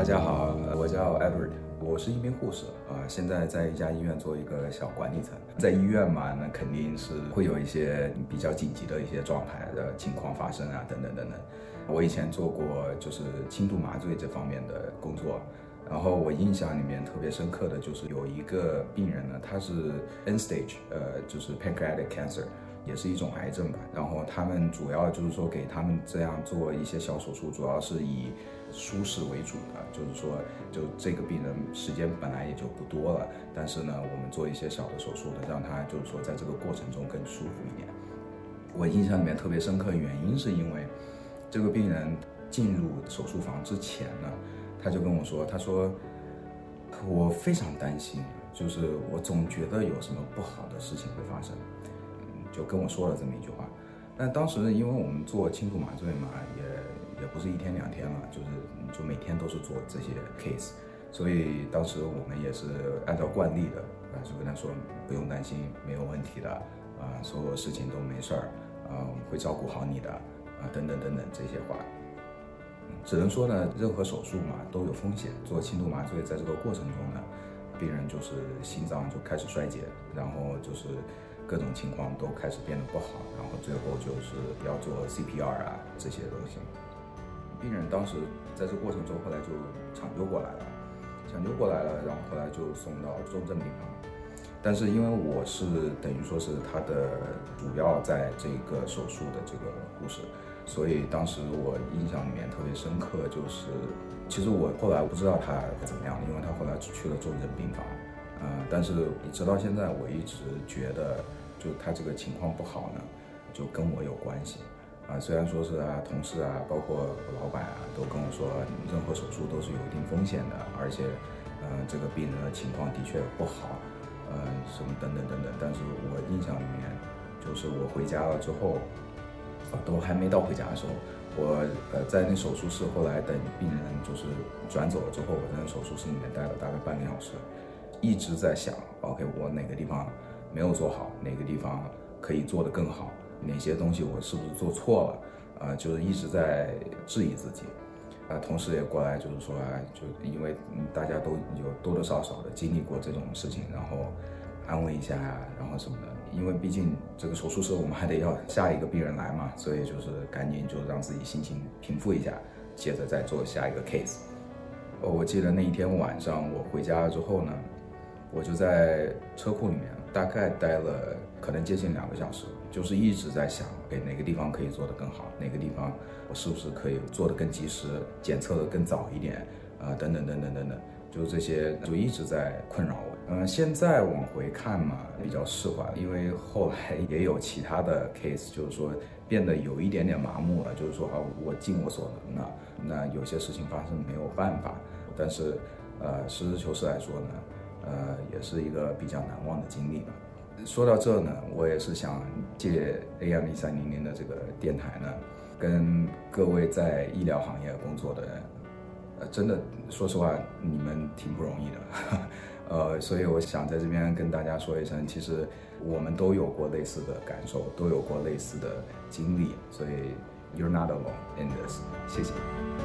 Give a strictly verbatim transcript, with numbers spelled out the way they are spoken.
大家好，我叫 Edward， 我是一名护士啊，现在在一家医院做一个小管理层。在医院嘛，那肯定是会有一些比较紧急的一些状态的情况发生啊，等等等等。我以前做过就是轻度麻醉这方面的工作，然后我印象里面特别深刻的就是有一个病人呢，他是 end stage， 呃，就是 pancreatic cancer。也是一种癌症吧，然后他们主要就是说给他们这样做一些小手术，主要是以舒适为主的，就是说就这个病人时间本来也就不多了，但是呢，我们做一些小的手术的，让他就是说在这个过程中更舒服一点。我印象里面特别深刻的原因是因为这个病人进入手术房之前呢，他就跟我说，他说我非常担心，就是我总觉得有什么不好的事情会发生。就跟我说了这么一句话，但当时因为我们做轻度麻醉嘛，也也不是一天两天了，就是就每天都是做这些 case， 所以当时我们也是按照惯例的啊，就跟他说不用担心，没有问题的啊，所有事情都没事儿啊，我们会照顾好你的啊，等等等等这些话。只能说呢，任何手术嘛都有风险，做轻度麻醉在这个过程中呢，病人就是心脏就开始衰竭，然后就是各种情况都开始变得不好，然后最后就是要做 C P R 啊这些东西。病人当时在这过程中后来就抢救过来了，抢救过来了，然后后来就送到重症病房。但是因为我是等于说是他的主要在这个手术的这个护士，所以当时我印象里面特别深刻，就是其实我后来不知道他怎么样，因为他后来去了重症病房。呃，但是直到现在，我一直觉得，就他这个情况不好呢，就跟我有关系啊。虽然说是啊，同事啊，包括老板啊，都跟我说，任何手术都是有一定风险的，而且，呃，这个病人的情况的确不好，呃，什么等等等等。但是我印象里面，就是我回家了之后，啊，都还没到回家的时候，我呃在那手术室，后来等病人就是转走了之后，我在那手术室里面待了大概半个小时。一直在想 ，OK， 我哪个地方没有做好，哪个地方可以做得更好，哪些东西我是不是做错了，啊、呃，就是一直在质疑自己，啊、呃，同时也过来就是说，啊，就因为、嗯、大家都有多多少少的经历过这种事情，然后安慰一下呀，然后什么的，因为毕竟这个手术室我们还得要下一个病人来嘛，所以就是赶紧就让自己心情平复一下，接着再做下一个 case。哦，我记得那一天晚上我回家之后呢。我就在车库里面大概待了可能接近两个小时，就是一直在想，哎，哪个地方可以做得更好，哪个地方我是不是可以做得更及时，检测得更早一点，啊、呃，等等等等等等，就这些就一直在困扰我。嗯、呃，现在往回看嘛，比较释怀，因为后来也有其他的 case， 就是说变得有一点点麻木了，就是说啊，我尽我所能了，那有些事情发生没有办法，但是，呃，实事求是来说呢。呃，也是一个比较难忘的经历吧。说到这呢，我也是想借 A M 一三零零的这个电台呢，跟各位在医疗行业工作的人，呃，真的说实话，你们挺不容易的。呃，所以我想在这边跟大家说一声，其实我们都有过类似的感受，都有过类似的经历，所以 You're not alone in this。谢谢。